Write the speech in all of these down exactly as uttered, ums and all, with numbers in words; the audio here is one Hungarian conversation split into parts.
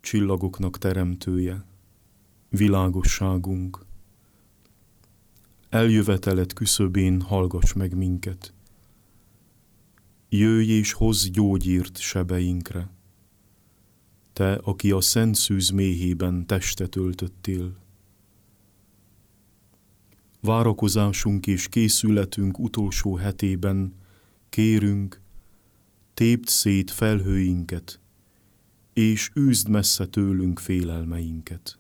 Csillagoknak teremtője, világosságunk, eljöveteled küszöbén hallgass meg minket. Jöjj és hozz gyógyírt sebeinkre, te, aki a szent szűz méhében testet öltöttél. Várakozásunk és készületünk utolsó hetében kérünk, tépd szét felhőinket, és űzd messze tőlünk félelmeinket.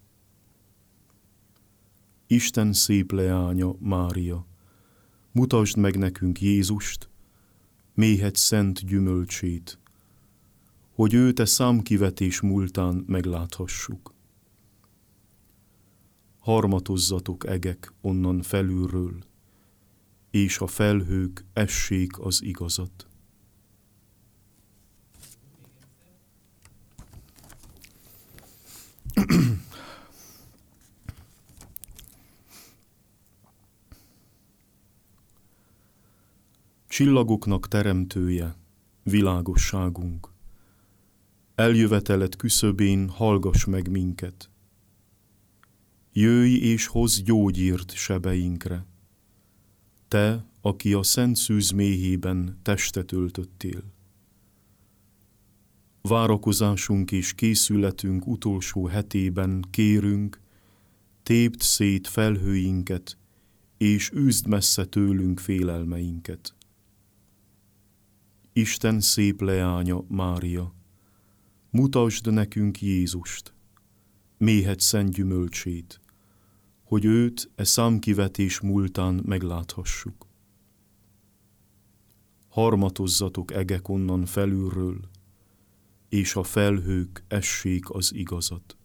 Isten szép leánya, Mária, mutasd meg nekünk Jézust, méhed szent gyümölcsét, hogy őt e számkivetés múltán megláthassuk. Harmatozzatok egek onnan felülről, és a felhők essék az igazat. Csillagoknak teremtője, világosságunk, eljöveteled küszöbén hallgass meg minket. Jöjj és hozz gyógyírt sebeinkre, te, aki a szent szűz méhében testet öltöttél. Várakozásunk és készületünk utolsó hetében kérünk, tépd szét felhőinket, és űzd messze tőlünk félelmeinket. Isten szép leánya, Mária, mutasd nekünk Jézust, méhed szent gyümölcsét, hogy őt e számkivetés múltán megláthassuk. Harmatozzatok egek onnan felülről, és a felhők essék az igazat.